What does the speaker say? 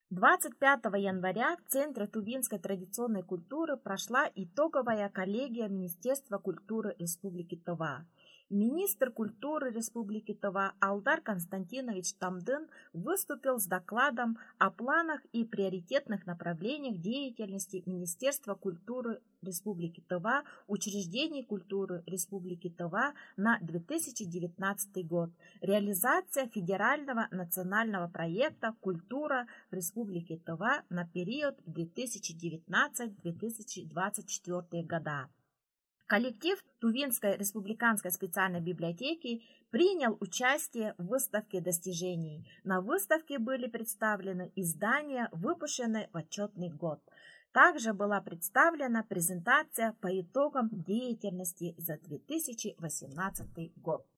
25 января в Центре тувинской традиционной культуры прошла итоговая коллегия Министерства культуры Республики Тыва. Министр культуры Республики Тыва Алдар Константинович Тамдын выступил с докладом о планах и приоритетных направлениях деятельности Министерства культуры Республики Тыва, учреждений культуры Республики Тыва на 2019 год, реализация федерального национального проекта «Культура в Республике Тыва» на период 2019-2024 года. Коллектив Тувинской республиканской специальной библиотеки принял участие в выставке достижений. На выставке были представлены издания, выпущенные в отчетный год. Также была представлена презентация по итогам деятельности за 2018 год.